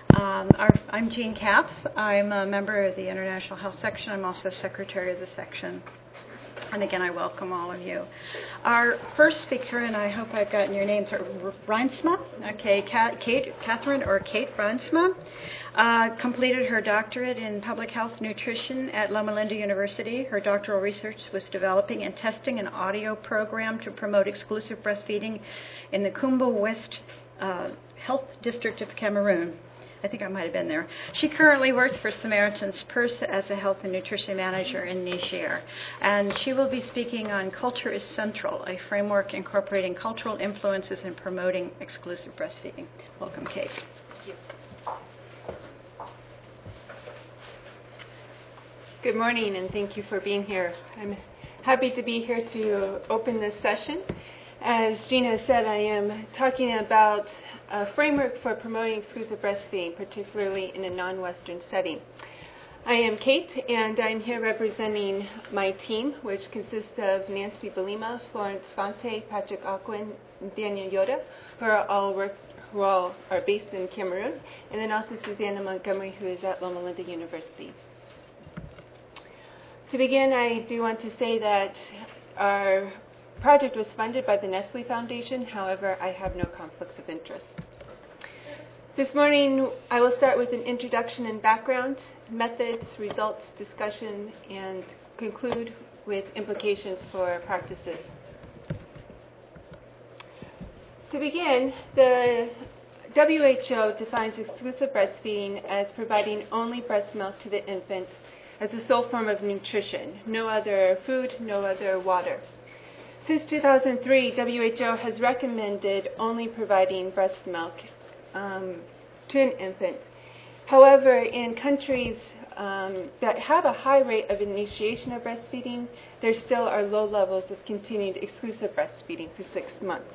I'm Jean Capps. I'm a member of the International Health Section. I'm also secretary of the section. And again, I welcome all of you. Our first speaker, and I hope I've gotten your names, are Reinsma. Okay, Catherine Reinsma completed her doctorate in public health nutrition at Loma Linda University. Her doctoral research was developing and testing an audio program to promote exclusive breastfeeding in the Kumba West Health District of Cameroon. I think I might have been there. She currently works for Samaritan's Purse as a health and nutrition manager in Niger. And she will be speaking on Culture is Central, a framework incorporating cultural influences and promoting exclusive breastfeeding. Welcome, Kate. Thank you. Good morning, and thank you for being here. I'm happy to be here to open this session. As Gina said, I am talking about a framework for promoting exclusive breastfeeding, particularly in a non-Western setting. I am Kate, and I'm here representing my team, which consists of Nancy Belima, Florence Fonte, Patrick Aquin, and Daniel Yoda, who all are based in Cameroon, and then also Susanna Montgomery, who is at Loma Linda University. To begin, I do want to say that our project was funded by the Nestle Foundation. However, I have no conflicts of interest. This morning, I will start with an introduction and background, methods, results, discussion, and conclude with implications for practices. To begin, the WHO defines exclusive breastfeeding as providing only breast milk to the infant as the sole form of nutrition, no other food, no other water. Since 2003, WHO has recommended only providing breast milk to an infant. However, in countries that have a high rate of initiation of breastfeeding, there still are low levels of continued exclusive breastfeeding for 6 months.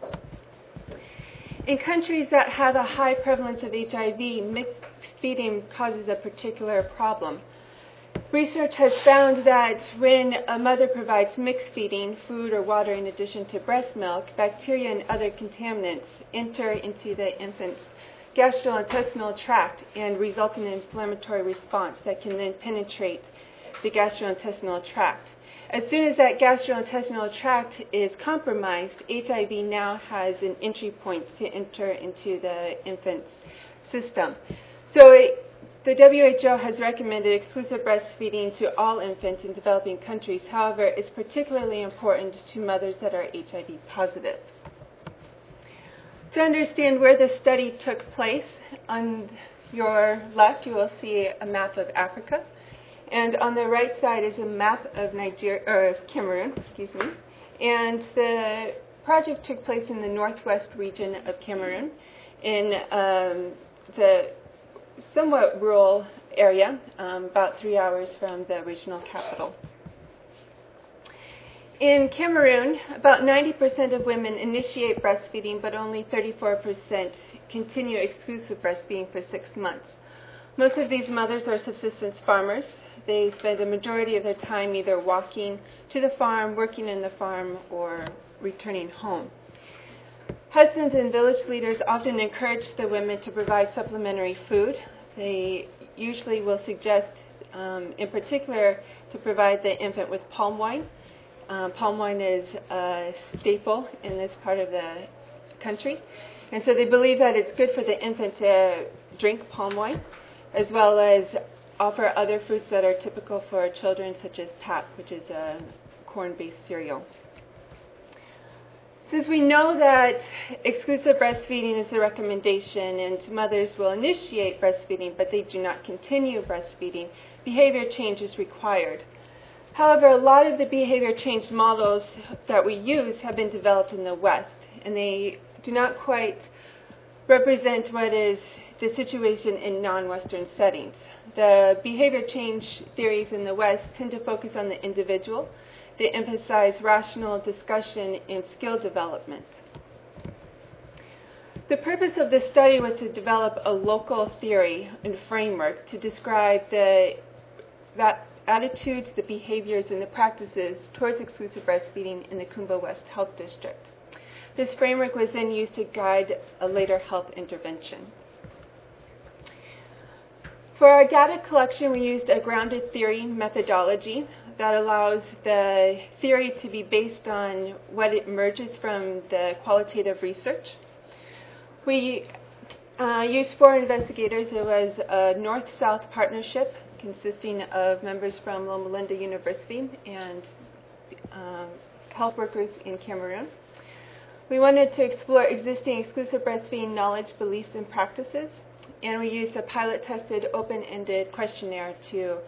In countries that have a high prevalence of HIV, mixed feeding causes a particular problem. Research has found that when a mother provides mixed feeding, food or water in addition to breast milk, bacteria and other contaminants enter into the infant's gastrointestinal tract and result in an inflammatory response that can then penetrate the gastrointestinal tract. As soon as that gastrointestinal tract is compromised, HIV now has an entry point to enter into the infant's system. So the WHO has recommended exclusive breastfeeding to all infants in developing countries. However, it's particularly important to mothers that are HIV positive. To understand where the study took place, on your left you will see a map of Africa, and on the right side is a map of Cameroon, And the project took place in the northwest region of Cameroon, in the somewhat rural area, about 3 hours from the regional capital. In Cameroon, about 90% of women initiate breastfeeding, but only 34% continue exclusive breastfeeding for 6 months. Most of these mothers are subsistence farmers. They spend a majority of their time either walking to the farm, working in the farm, or returning home. Husbands and village leaders often encourage the women to provide supplementary food. They usually will suggest, in particular, to provide the infant with palm wine. Palm wine is a staple in this part of the country. And so they believe that it's good for the infant to drink palm wine, as well as offer other foods that are typical for children, such as tap, which is a corn-based cereal. Since we know that exclusive breastfeeding is the recommendation and mothers will initiate breastfeeding but they do not continue breastfeeding, behavior change is required. However, a lot of the behavior change models that we use have been developed in the West, and they do not quite represent what is the situation in non-Western settings. The behavior change theories in the West tend to focus on the individual. They emphasize rational discussion and skill development. The purpose of this study was to develop a local theory and framework to describe the attitudes, the behaviors, and the practices towards exclusive breastfeeding in the Kumba West Health District. This framework was then used to guide a later health intervention. For our data collection, we used a grounded theory methodology that allows the theory to be based on what it emerges from the qualitative research. We used 4 investigators. It was a north-south partnership consisting of members from Loma Linda University and health workers in Cameroon. We wanted to explore existing exclusive breastfeeding knowledge, beliefs, and practices, and we used a pilot-tested, open-ended questionnaire to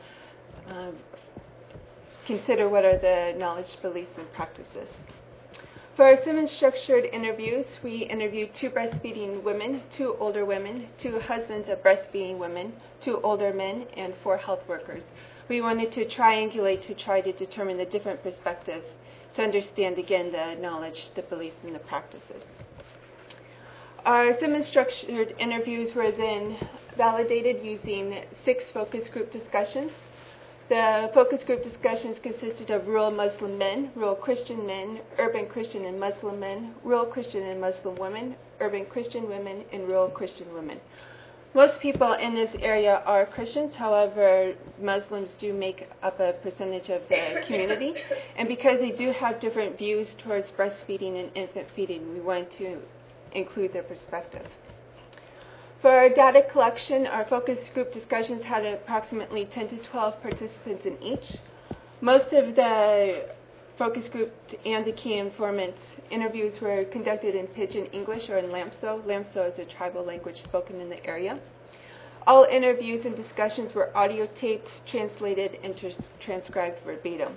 consider what are the knowledge, beliefs, and practices. For our 7 structured interviews, we interviewed 2 breastfeeding women, 2 older women, 2 husbands of breastfeeding women, 2 older men, and 4 health workers. We wanted to triangulate to try to determine the different perspectives to understand, again, the knowledge, the beliefs, and the practices. Our 7 structured interviews were then validated using 6 focus group discussions. The focus group discussions consisted of rural Muslim men, rural Christian men, urban Christian and Muslim men, rural Christian and Muslim women, urban Christian women, and rural Christian women. Most people in this area are Christians. However, Muslims do make up a percentage of the community. And because they do have different views towards breastfeeding and infant feeding, we want to include their perspective. For our data collection, our focus group discussions had approximately 10 to 12 participants in each. Most of the focus group and the key informants interviews were conducted in Pidgin English or in Lamso. Lamso is a tribal language spoken in the area. All interviews and discussions were audio taped, translated, and transcribed verbatim.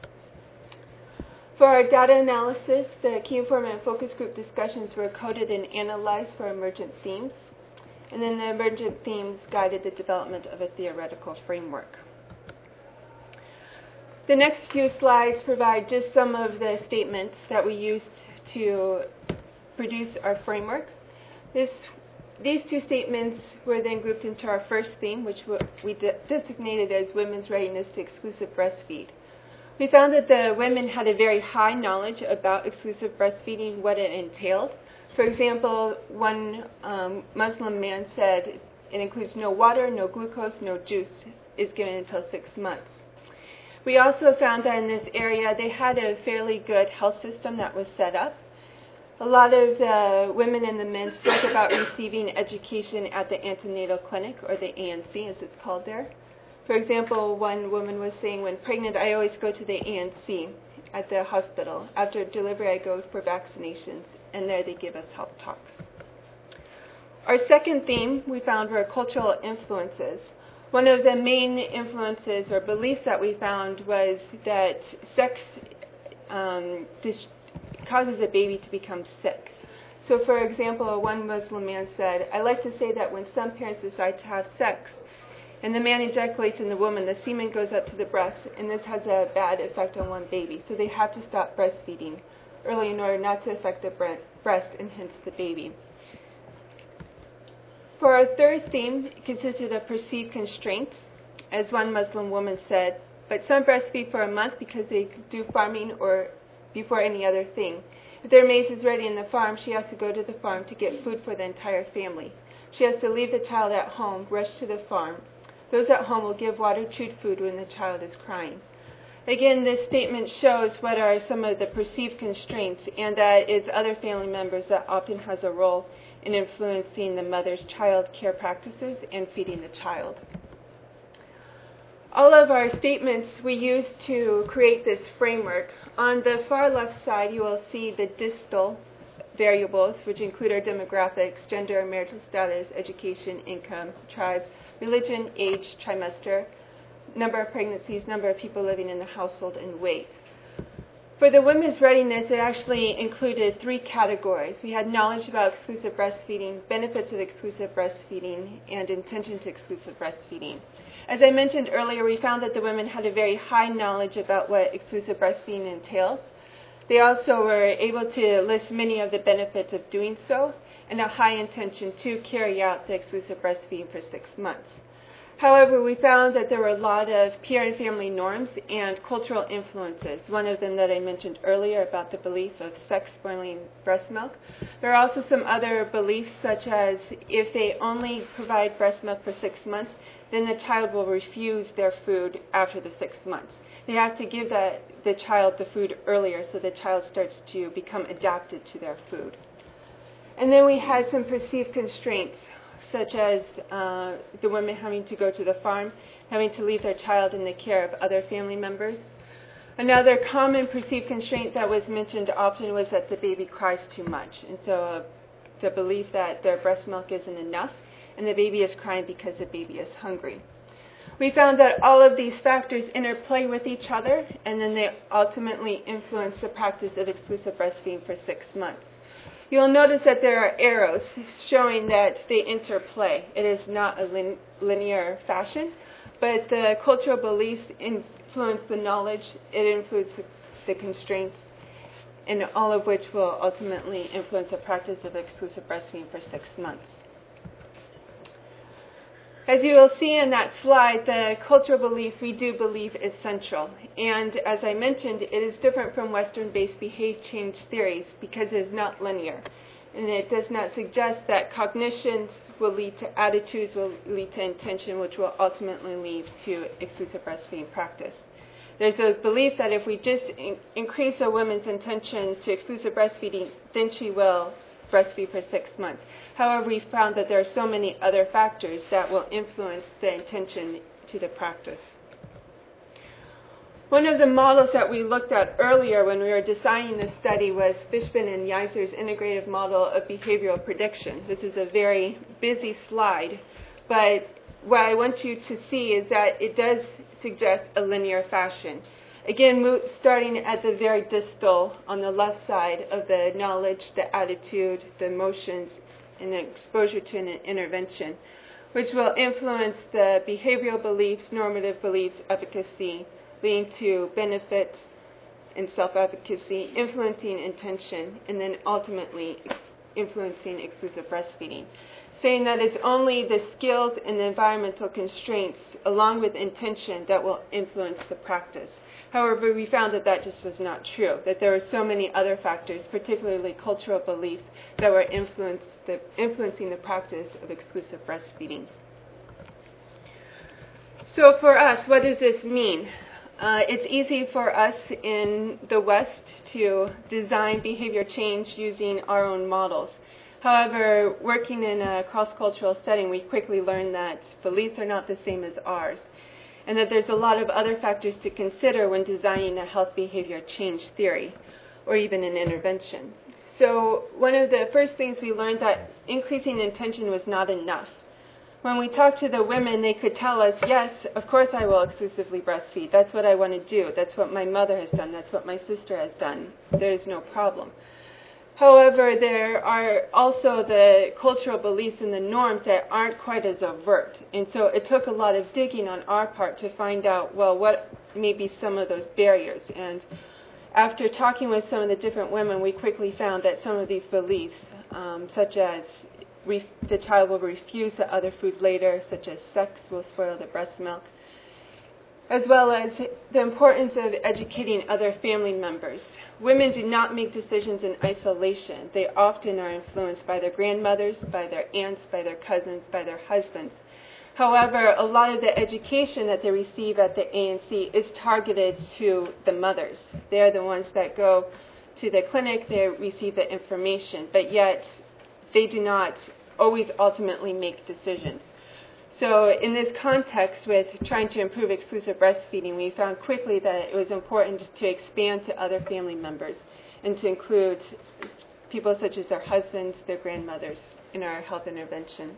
For our data analysis, the key informant and focus group discussions were coded and analyzed for emergent themes. And then the emergent themes guided the development of a theoretical framework. The next few slides provide just some of the statements that we used to produce our framework. These 2 statements were then grouped into our first theme, which we designated as women's readiness to exclusive breastfeed. We found that the women had a very high knowledge about exclusive breastfeeding, what it entailed. For example, one Muslim man said it includes no water, no glucose, no juice, is given until 6 months. We also found that in this area they had a fairly good health system that was set up. A lot of the women and the men spoke about receiving education at the antenatal clinic, or the ANC as it's called there. For example, one woman was saying, when pregnant, I always go to the ANC at the hospital. After delivery, I go for vaccinations, and there they give us health talks. Our second theme we found were cultural influences. One of the main influences or beliefs that we found was that sex causes a baby to become sick. So, for example, one Muslim man said, I like to say that when some parents decide to have sex and the man ejaculates in the woman, the semen goes up to the breast, and this has a bad effect on one baby. So they have to stop breastfeeding early in order not to affect the breast and hence the baby. For our third theme, it consisted of perceived constraints. As one Muslim woman said, but some breastfeed for a month because they do farming or before any other thing. If their maize is ready in the farm, she has to go to the farm to get food for the entire family. She has to leave the child at home, rush to the farm. Those at home will give water, chewed food when the child is crying. Again, this statement shows what are some of the perceived constraints, and that it's other family members that often has a role in influencing the mother's child care practices and feeding the child. All of our statements we used to create this framework. On the far left side, you will see the distal variables, which include our demographics, gender, marital status, education, income, tribe, religion, age, trimester, number of pregnancies, number of people living in the household, and weight. For the women's readiness, it actually included 3 categories. We had knowledge about exclusive breastfeeding, benefits of exclusive breastfeeding, and intention to exclusive breastfeeding. As I mentioned earlier, we found that the women had a very high knowledge about what exclusive breastfeeding entails. They also were able to list many of the benefits of doing so, and a high intention to carry out the exclusive breastfeeding for 6 months. However, we found that there were a lot of peer and family norms and cultural influences. One of them that I mentioned earlier about the belief of sex spoiling breast milk. There are also some other beliefs, such as if they only provide breast milk for 6 months, then the child will refuse their food after the 6 months. They have to give the child the food earlier so the child starts to become adapted to their food. And then we had some perceived constraints, such as the women having to go to the farm, having to leave their child in the care of other family members. Another common perceived constraint that was mentioned often was that the baby cries too much. And so the belief that their breast milk isn't enough and the baby is crying because the baby is hungry. We found that all of these factors interplay with each other, and then they ultimately influence the practice of exclusive breastfeeding for 6 months. You'll notice that there are arrows showing that they interplay. It is not a linear fashion, but the cultural beliefs influence the knowledge, it influences the constraints, and all of which will ultimately influence the practice of exclusive breastfeeding for 6 months. As you will see in that slide, the cultural belief we do believe is central. And as I mentioned, it is different from Western-based behavior change theories because it is not linear. And it does not suggest that cognitions will lead to attitudes, will lead to intention, which will ultimately lead to exclusive breastfeeding practice. There's a belief that if we just increase a woman's intention to exclusive breastfeeding, then she will breastfeed for 6 months. However, we found that there are so many other factors that will influence the intention to the practice. One of the models that we looked at earlier when we were designing this study was Fishman and Yeiser's integrative model of behavioral prediction. This is a very busy slide, but what I want you to see is that it does suggest a linear fashion. Again, starting at the very distal on the left side of the knowledge, the attitude, the emotions, and the exposure to an intervention, which will influence the behavioral beliefs, normative beliefs, efficacy, leading to benefits and self-efficacy, influencing intention, and then ultimately influencing exclusive breastfeeding. Saying that it's only the skills and the environmental constraints along with intention that will influence the practice. However, we found that that just was not true, that there were so many other factors, particularly cultural beliefs, that were influencing the practice of exclusive breastfeeding. So for us, what does this mean? It's easy for us in the West to design behavior change using our own models. However, working in a cross-cultural setting, we quickly learned that beliefs are not the same as ours, and that there's a lot of other factors to consider when designing a health behavior change theory, or even an intervention. So one of the first things we learned that increasing intention was not enough. When we talked to the women, they could tell us, yes, of course I will exclusively breastfeed. That's what I want to do. That's what my mother has done. That's what my sister has done. There is no problem. However, there are also the cultural beliefs and the norms that aren't quite as overt. And so it took a lot of digging on our part to find out, well, what may be some of those barriers. And after talking with some of the different women, we quickly found that some of these beliefs, such as the child will refuse the other food later, such as sex will spoil the breast milk, as well as the importance of educating other family members. Women do not make decisions in isolation. They often are influenced by their grandmothers, by their aunts, by their cousins, by their husbands. However, a lot of the education that they receive at the ANC is targeted to the mothers. They're the ones that go to the clinic, they receive the information, but yet they do not always ultimately make decisions. So in this context, with trying to improve exclusive breastfeeding, we found quickly that it was important to expand to other family members and to include people such as their husbands, their grandmothers in our health intervention.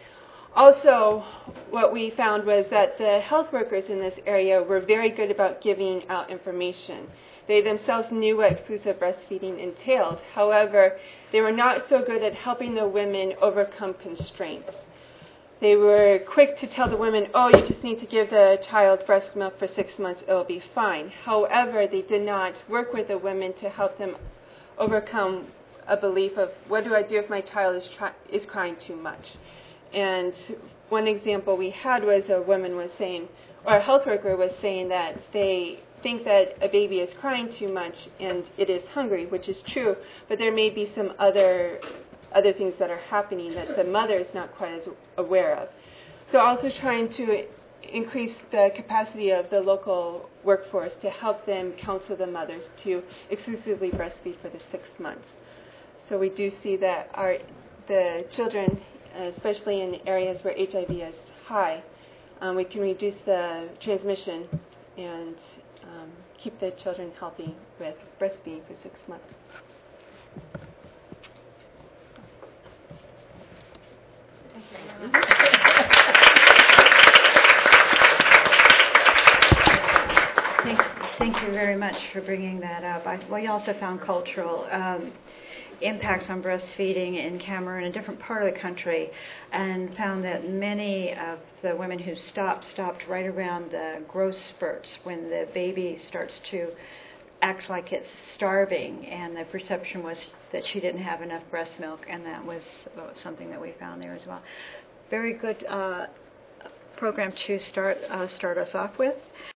Also, what we found was that the health workers in this area were very good about giving out information. They themselves knew what exclusive breastfeeding entailed. However, they were not so good at helping the women overcome constraints. They were quick to tell the women, oh, you just need to give the child breast milk for 6 months, it'll be fine. However, they did not work with the women to help them overcome a belief of, what do I do if my child is crying too much? And one example we had was a woman was saying, or a health worker was saying that they think that a baby is crying too much and it is hungry, which is true, but there may be some other things that are happening that the mother is not quite as aware of. So also trying to increase the capacity of the local workforce to help them counsel the mothers to exclusively breastfeed for the 6 months. So we do see that the children, especially in areas where HIV is high, we can reduce the transmission and keep the children healthy with breastfeeding for 6 months. Thank you very much for bringing that up. We also found cultural impacts on breastfeeding in Cameroon, a different part of the country, and found that many of the women who stopped right around the growth spurts when the baby starts to act like it's starving, and the perception was that she didn't have enough breast milk, and that was something that we found there as well. Very good program to start us off with.